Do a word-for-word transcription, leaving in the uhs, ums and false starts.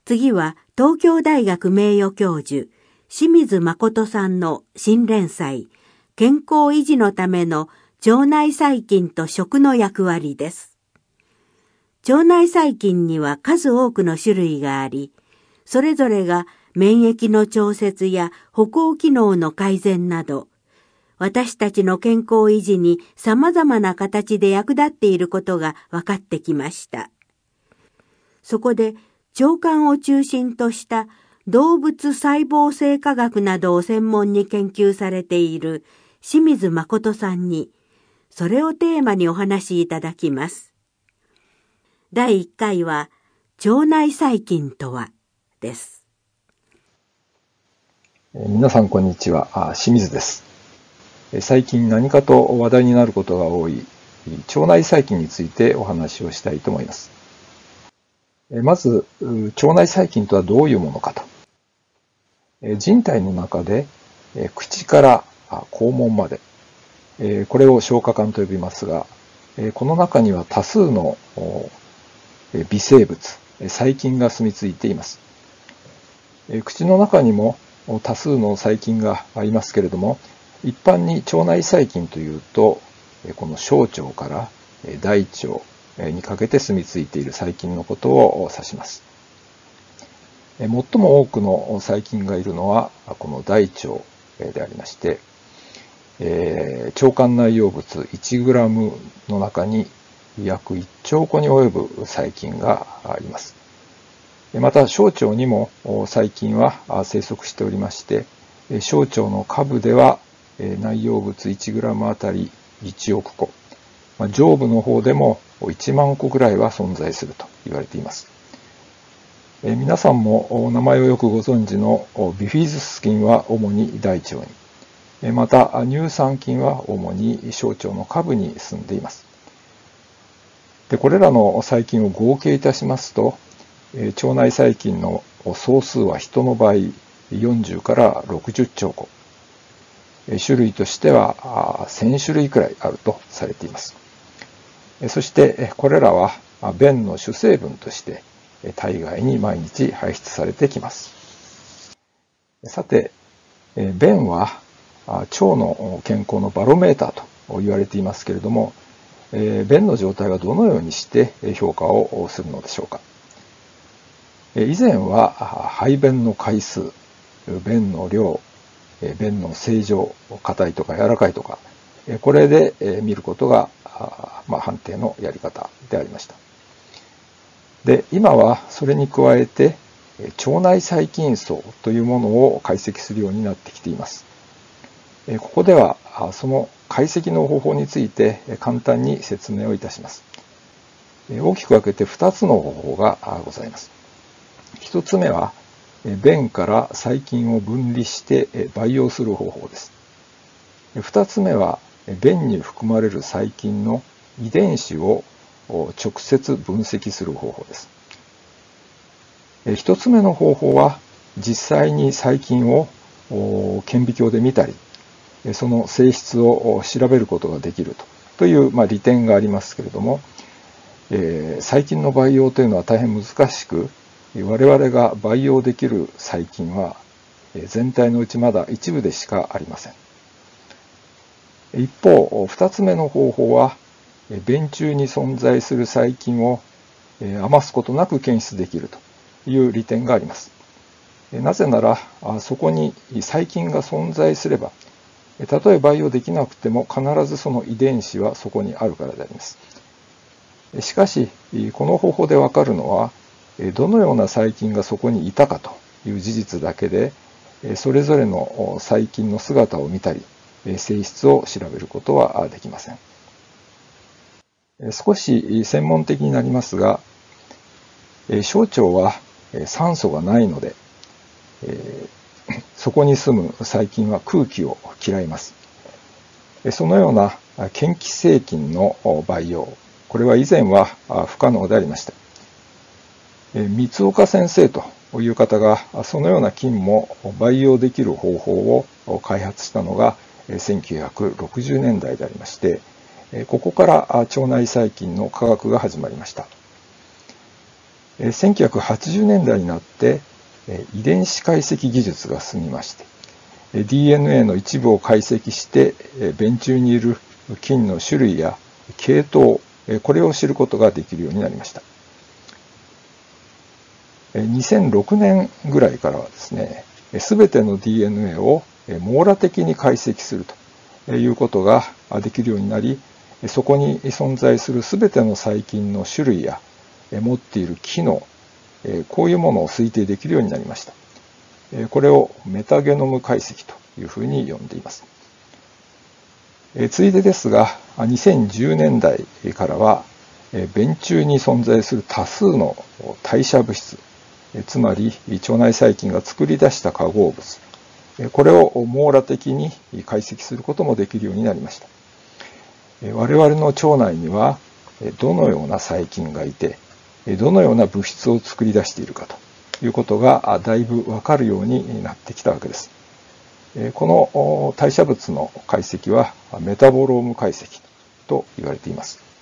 次は東京大学名誉教授清水誠さんの新連載健康維持のための腸内細菌と食の役割です。腸内細菌には数多くの種類があり、それぞれが免疫の調節や歩行機能の改善など、私たちの健康維持に様々な形で役立っていることが分かってきました。そこで腸管を中心とした動物細胞生化学などを専門に研究されている清水誠さんに、それをテーマにお話しいただきます。だいいっかいは、腸内細菌とはです。 皆さんこんにちは、清水です。最近何かと話題になることが多い腸内細菌についてお話をしたいと思います。まず、腸内細菌とはどういうものかと。人体の中で口から肛門まで、これを消化管と呼びますが、この中には多数の微生物、細菌が住み着いています。口の中にも多数の細菌がありますけれども、一般に腸内細菌というと、この小腸から大腸にかけて住み着いている細菌のことを指します。最も多くの細菌がいるのはこの大腸でありまして、腸管内容物いちグラムの中に約いっちょうこに及ぶ細菌があります。また小腸にも細菌は生息しておりまして、小腸の下部では内容物いちグラムあたりいちおくこ、上部の方でもいちまんこぐらいは存在すると言われています。皆さんも名前をよくご存知のビフィズス菌は主に大腸に、また乳酸菌は主に小腸の下部に住んでいます。でこれらの細菌を合計いたしますと、腸内細菌の総数は人の場合よんじゅうからろくじゅっちょうこ、種類としてはせんしゅるいくらいあるとされています。そしてこれらは便の主成分として体外に毎日排出されてきます。さて、便は腸の健康のバロメーターと言われていますけれども、便の状態はどのようにして評価をするのでしょうか。以前は排便の回数、便の量、便の正常、硬いとか柔らかいとか、これで見ることが、まあ、判定のやり方でありました。で、今はそれに加えて腸内細菌層というものを解析するようになってきています。ここではその解析の方法について簡単に説明をいたします。大きく分けてふたつの方法がございます。ひとつめは便から細菌を分離して培養する方法です。ふたつめは便に含まれる細菌の遺伝子を直接分析する方法です。ひとつめの方法は実際に細菌を顕微鏡で見たり、その性質を調べることができると、という、まあ、利点がありますけれども、えー、細菌の培養というのは大変難しく、我々が培養できる細菌は全体のうちまだ一部でしかありません。一方、二つ目の方法は、便中に存在する細菌を余すことなく検出できるという利点があります。なぜなら、そこに細菌が存在すれば、たとえ培養できなくても必ずその遺伝子はそこにあるからであります。しかし、この方法でわかるのは、どのような細菌がそこにいたかという事実だけで、それぞれの細菌の姿を見たり、性質を調べることはできません。少し専門的になりますが、小腸は酸素がないので、そこに住む細菌は空気を嫌います。そのような嫌気性菌の培養、これは以前は不可能でありました。三岡先生という方がそのような菌も培養できる方法を開発したのがせんきゅうひゃくろくじゅうねんだいでありまして、ここから腸内細菌の科学が始まりました。 せんきゅうひゃくはちじゅうねんだいになって遺伝子解析技術が進みまして、ディーエヌエー の一部を解析して便中にいる菌の種類や系統、これを知ることができるようになりました。にせんろくねんぐらいからはですね、すべての ディーエヌエー を網羅的に解析するということができるようになり、そこに存在するすべての細菌の種類や持っている機能、こういうものを推定できるようになりました。これをメタゲノム解析というふうに呼んでいます。ついでですが、にせんじゅうねんだいからは、便中に存在する多数の代謝物質、つまり腸内細菌が作り出した化合物、これを網羅的に解析することもできるようになりました。我々の腸内にはどのような細菌がいて、どのような物質を作り出しているかということがだいぶわかるようになってきたわけです。この代謝物の解析はメタボローム解析と言われています。